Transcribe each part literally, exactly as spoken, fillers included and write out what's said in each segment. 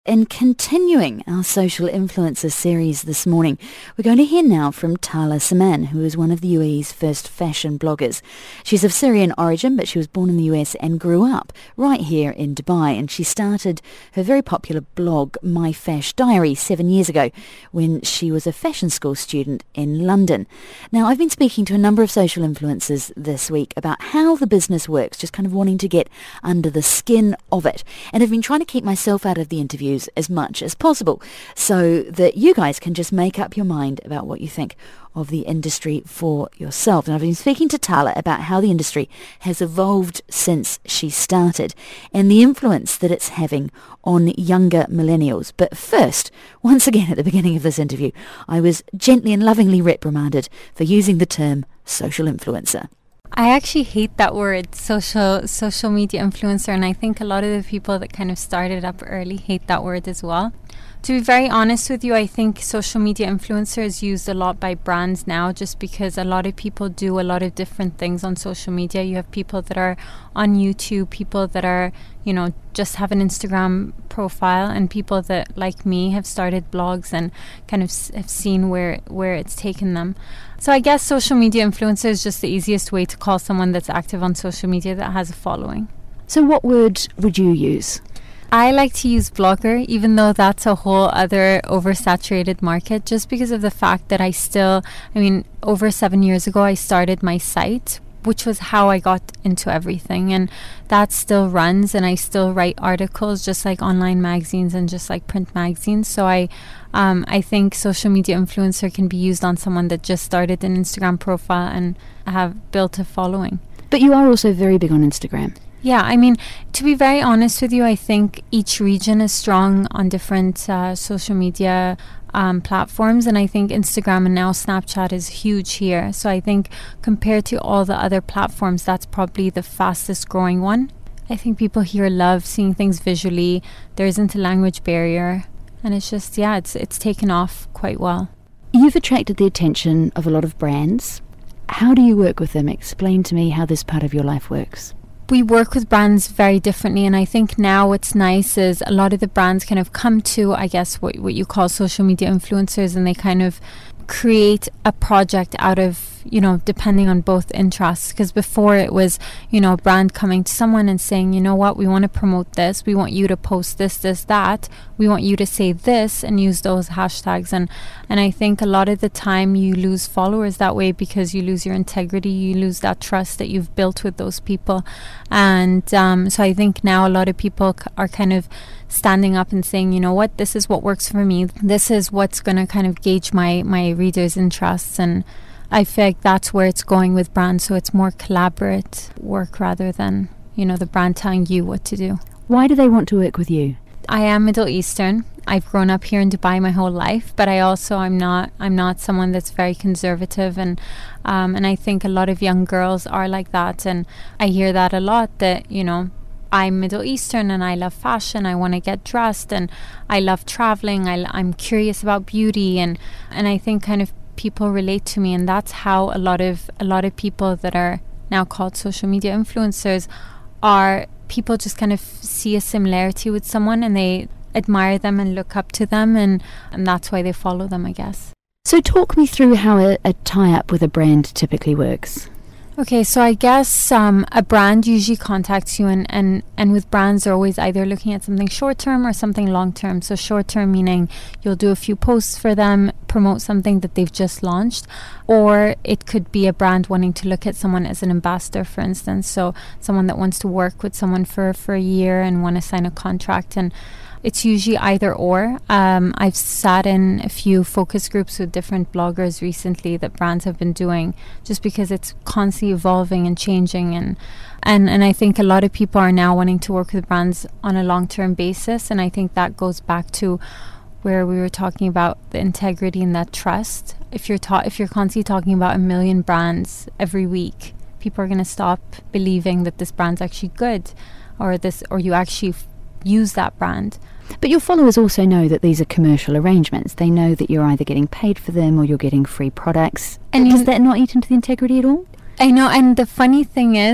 In continuing our social influencer series this morning, we're going to hear now from Tala Saman, who is one of the U A E's first fashion bloggers. She's of Syrian origin, but she was born in the U S and grew up right here in Dubai. And she started her very popular blog, My Fash Diary, seven years ago when she was a fashion school student in London. Now, I've been speaking to a number of social influencers this week about how the business works, just kind of wanting to get under the skin of it. And I've been trying to keep myself out of the interview as much as possible so that you guys can just make up your mind about what you think of the industry for yourself. And I've been speaking to Tala about how the industry has evolved since she started and the influence that it's having on younger millennials. But first, once again at the beginning of this interview, I was gently and lovingly reprimanded for using the term social influencer. I actually hate that word, social social media influencer, and I think a lot of the people that kind of started up early hate that word as well. To be very honest with you, I think social media influencer is used a lot by brands now just because a lot of people do a lot of different things on social media. You have people that are on YouTube, people that are, you know, just have an Instagram profile, and people that, like me, have started blogs and kind of s- have seen where, where it's taken them. So I guess social media influencer is just the easiest way to call someone that's active on social media that has a following. So what word would you use? I like to use blogger, even though that's a whole other oversaturated market, just because of the fact that I still, I mean, over seven years ago, I started my site, which was how I got into everything. And that still runs, and I still write articles, just like online magazines and just like print magazines. So I, um, I think social media influencer can be used on someone that just started an Instagram profile and have built a following. But you are also very big on Instagram. Yeah, I mean, to be very honest with you, I think each region is strong on different uh, social media um, platforms, and I think Instagram and now Snapchat is huge here. So I think compared to all the other platforms, that's probably the fastest growing one. I think people here love seeing things visually. There isn't a language barrier, and it's just, yeah, it's it's taken off quite well. You've attracted the attention of a lot of brands. How do you work with them? Explain to me how this part of your life works. We work with brands very differently, and I think now what's nice is a lot of the brands kind of come to, I guess, what what you call social media influencers, and they kind of create a project out of, you know, depending on both interests. Because before it was, you know, a brand coming to someone and saying, you know what, we want to promote this, we want you to post this, this, that, we want you to say this and use those hashtags. And and I think a lot of the time you lose followers that way because you lose your integrity, you lose that trust that you've built with those people. And um, so I think now a lot of people c- are kind of standing up and saying, you know what, this is what works for me, this is what's going to kind of gauge my my readers' interests. And I feel like that's where it's going with brands. So it's more collaborate work rather than, you know, the brand telling you what to do. Why do they want to work with you? I am Middle Eastern. I've grown up here in Dubai my whole life, but I also I'm not I'm not someone that's very conservative, and um, and I think a lot of young girls are like that, and I hear that a lot, that, you know, I'm Middle Eastern and I love fashion, I want to get dressed, and I love traveling, I, I'm curious about beauty, and and I think kind of people relate to me, and that's how a lot of a lot of people that are now called social media influencers are people just kind of see a similarity with someone and they admire them and look up to them, and, and that's why they follow them, I guess. So talk me through how a, a tie-up with a brand typically works. Okay, so I guess um, a brand usually contacts you, and, and, and with brands they're always either looking at something short-term or something long-term. So short-term meaning you'll do a few posts for them, promote something that they've just launched, or it could be a brand wanting to look at someone as an ambassador, for instance. So someone that wants to work with someone for, for a year and want to sign a contract, and it's usually either or. Um, I've sat in a few focus groups with different bloggers recently that brands have been doing, just because it's constantly evolving and changing. And, and, and I think a lot of people are now wanting to work with brands on a long-term basis. And I think that goes back to where we were talking about the integrity and that trust. If you're ta- if you're constantly talking about a million brands every week, people are going to stop believing that this brand's actually good, or this, or you actually f- use that brand. But your followers also know that these are commercial arrangements. They know that you're either getting paid for them or you're getting free products. And does that not eat into the integrity at all? I know, and the funny thing is,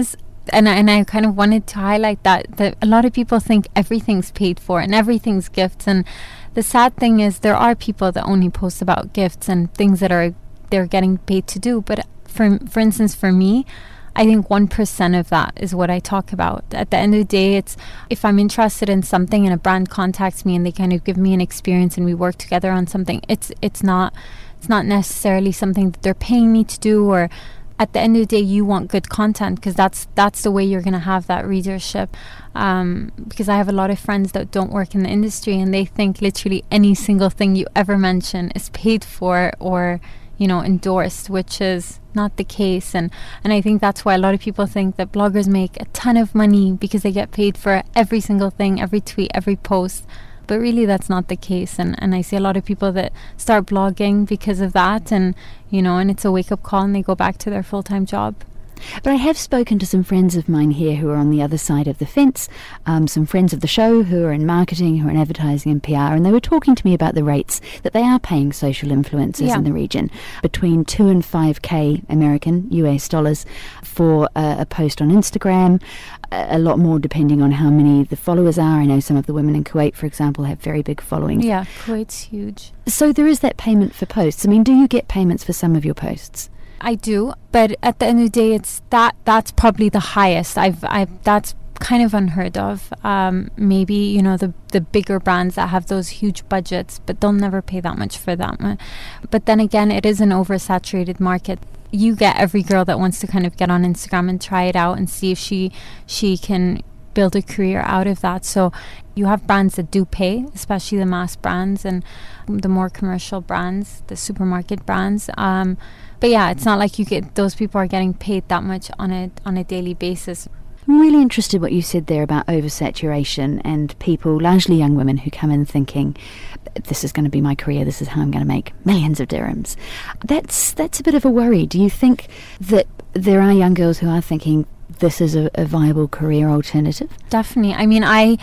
And I, and I kind of wanted to highlight that, that a lot of people think everything's paid for and everything's gifts. And the sad thing is there are people that only post about gifts and things that are they're getting paid to do. But for for instance, for me, I think one percent of that is what I talk about. At the end of the day, it's if I'm interested in something and a brand contacts me and they kind of give me an experience and we work together on something, it's it's not it's not necessarily something that they're paying me to do. Or at the end of the day, you want good content because that's that's the way you're going to have that readership. Um, because I have a lot of friends that don't work in the industry and they think literally any single thing you ever mention is paid for or, you know, endorsed, which is not the case. And, and I think that's why a lot of people think that bloggers make a ton of money because they get paid for every single thing, every tweet, every post. But really that's not the case. And, and I see a lot of people that start blogging because of that, and, you know, and it's a wake-up call and they go back to their full-time job. But I have spoken to some friends of mine here who are on the other side of the fence, um, some friends of the show who are in marketing, who are in advertising and P R, and they were talking to me about the rates that they are paying social influencers Yeah. in the region, between two and five K American U S dollars for uh, a post on Instagram, a, a lot more depending on how many the followers are. I know some of the women in Kuwait, for example, have very big followings. Yeah, Kuwait's huge. So there is that payment for posts. I mean, do you get payments for some of your posts? I do, but at the end of the day, it's that that's probably the highest. I've, I've that's kind of unheard of. Um, maybe, you know, the the bigger brands that have those huge budgets, but they'll never pay that much for them. But then again, it is an oversaturated market. You get every girl that wants to kind of get on Instagram and try it out and see if she she can build a career out of that. So you have brands that do pay, especially the mass brands and the more commercial brands, the supermarket brands. Um, But yeah, it's not like you get those people are getting paid that much on a on a daily basis. I'm really interested what you said there about oversaturation and people, largely young women, who come in thinking, this is going to be my career, this is how I'm going to make millions of dirhams. That's that's a bit of a worry. Do you think that there are young girls who are thinking this is a, a viable career alternative? Definitely. I mean, I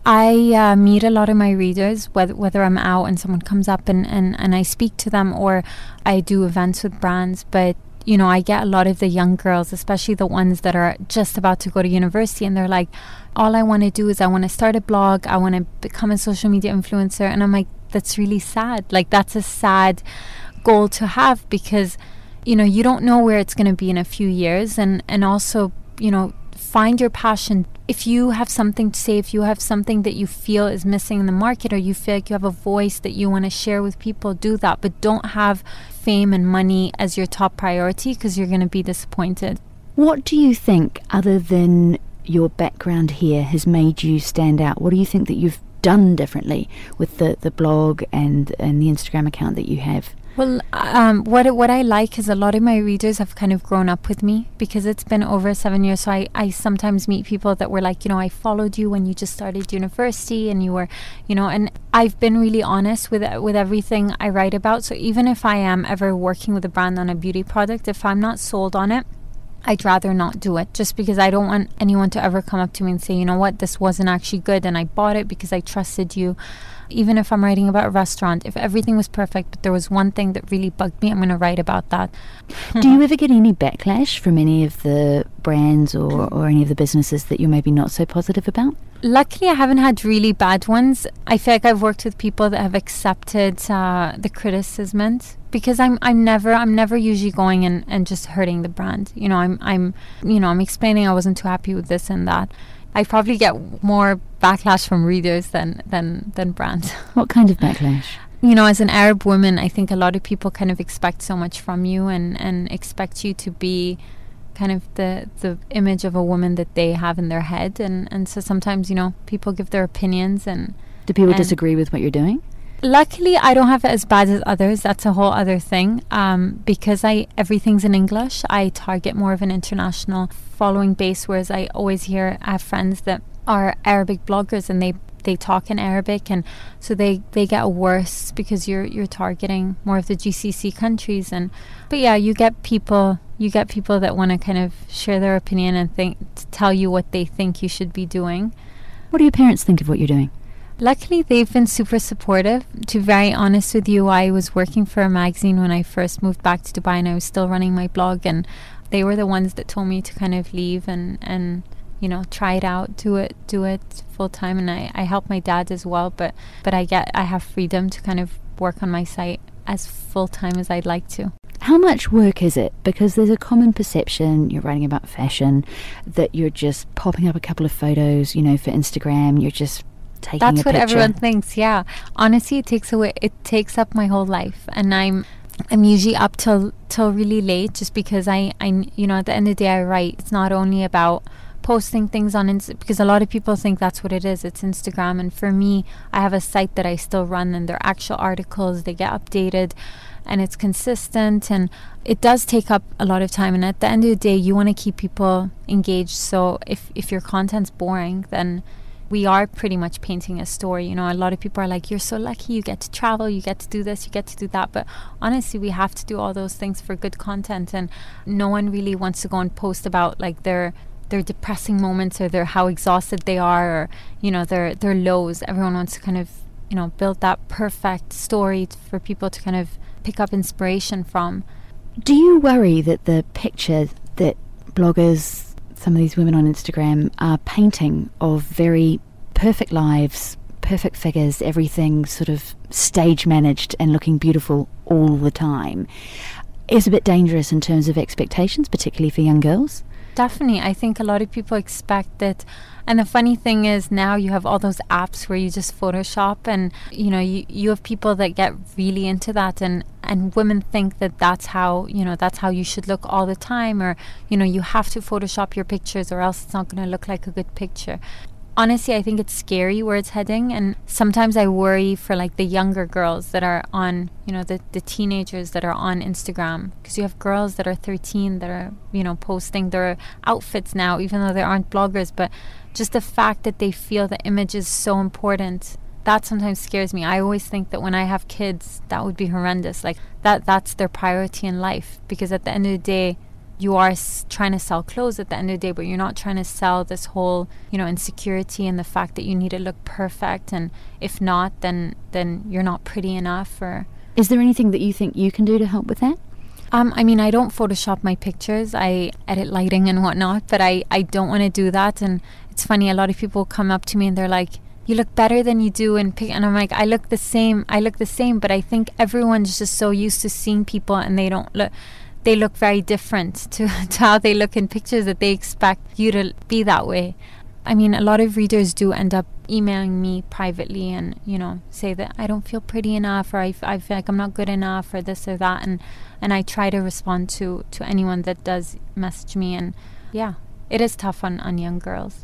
I uh, meet a lot of my readers, whether whether I'm out and someone comes up and, and, and I speak to them, or I do events with brands. But, you know, I get a lot of the young girls, especially the ones that are just about to go to university, and they're like, all I want to do is I want to start a blog, I want to become a social media influencer. And I'm like, that's really sad. Like, that's a sad goal to have because, you know, you don't know where it's going to be in a few years. And, and also, you know, find your passion. If you have something to say, if you have something that you feel is missing in the market, or you feel like you have a voice that you want to share with people, do that. But don't have fame and money as your top priority because you're going to be disappointed. What do you think, other than your background here, has made you stand out? What do you think that you've done differently with the, the blog and, and the Instagram account that you have? Well, um, what what I like is a lot of my readers have kind of grown up with me because it's been over seven years. So I, I sometimes meet people that were like, you know, I followed you when you just started university and you were, you know, and I've been really honest with with everything I write about. So even if I am ever working with a brand on a beauty product, if I'm not sold on it, I'd rather not do it, just because I don't want anyone to ever come up to me and say, you know what, this wasn't actually good and I bought it because I trusted you. Even if I'm writing about a restaurant, if everything was perfect, but there was one thing that really bugged me, I'm going to write about that. Do you ever get any backlash from any of the brands or, or any of the businesses that you're maybe not so positive about? Luckily, I haven't had really bad ones. I feel like I've worked with people that have accepted uh, the criticism, because I'm I'm never I'm never usually going and, and just hurting the brand. You know, I'm I'm you know I'm explaining I wasn't too happy with this and that. I probably get more backlash from readers than, than, than brands. What kind of backlash? You know, as an Arab woman, I think a lot of people kind of expect so much from you and, and expect you to be kind of the, the image of a woman that they have in their head. And, and so sometimes, you know, people give their opinions. And do people and disagree with what you're doing? Luckily, I don't have it as bad as others. That's a whole other thing. Um, because I everything's in English, I target more of an international following base, whereas I always hear, I have friends that are Arabic bloggers and they, they talk in Arabic, and so they, they get worse because you're you're targeting more of the G C C countries. And but yeah, you get people you get people that want to kind of share their opinion and think to tell you what they think you should be doing. What do your parents think of what you're doing? Luckily, they've been super supportive. To be very honest with you, I was working for a magazine when I first moved back to Dubai, and I was still running my blog, and they were the ones that told me to kind of leave and, and you know, try it out, do it, do it full time. And I, I help my dad as well, but, but I get, I have freedom to kind of work on my site as full time as I'd like to. How much work is it? Because there's a common perception, you're writing about fashion, that you're just popping up a couple of photos, you know, for Instagram, you're just taking That's a picture. That's what everyone thinks, yeah. Honestly, it takes away, it takes up my whole life. And I'm, I'm usually up till, till really late just because I, I, you know, at the end of the day I write. It's not only about posting things on Insta, because a lot of people think that's what it is, it's Instagram. And for me, I have a site that I still run, and they're actual articles, they get updated, and it's consistent, and it does take up a lot of time. And at the end of the day, you want to keep people engaged. So if if your content's boring, then we are pretty much painting a story. You know, a lot of people are like, you're so lucky, you get to travel, you get to do this, you get to do that. But honestly, we have to do all those things for good content, and no one really wants to go and post about like their their depressing moments, or their how exhausted they are, or you know, their their lows. Everyone wants to kind of, you know, build that perfect story t- for people to kind of pick up inspiration from. Do you worry that the picture that bloggers, some of these women on Instagram, are painting of very perfect lives, perfect figures, everything sort of stage managed and looking beautiful all the time, is a bit dangerous in terms of expectations, particularly for young girls? Definitely. I think a lot of people expect that. And the funny thing is, now you have all those apps where you just Photoshop, and you know, you, you have people that get really into that, and and women think that that's how, you know, that's how you should look all the time, or you know, you have to Photoshop your pictures or else it's not going to look like a good picture. Honestly, I think it's scary where it's heading, and sometimes I worry for like the younger girls that are on, you know, the, the teenagers that are on Instagram, because you have girls that are thirteen that are, you know, posting their outfits now, even though they aren't bloggers. But just the fact that they feel the image is so important, that sometimes scares me. I always think that when I have kids, that would be horrendous. Like that, that's their priority in life, because at the end of the day, you are s- trying to sell clothes at the end of the day, but you're not trying to sell this whole, you know, insecurity and the fact that you need to look perfect, and if not, then then you're not pretty enough. Or is there anything that you think you can do to help with that? Um, I mean, I don't Photoshop my pictures. I edit lighting and whatnot, but I, I don't want to do that. And it's funny, a lot of people come up to me and they're like, you look better than you do in pic. And I'm like, I look the same. I look the same. But I think everyone's just so used to seeing people, and they don't look, they look very different to, to how they look in pictures, that they expect you to be that way. I mean, a lot of readers do end up emailing me privately and, you know, say that I don't feel pretty enough, or I, f- I feel like I'm not good enough, or this or that. And, and I try to respond to, to anyone that does message me. And yeah, it is tough on, on young girls.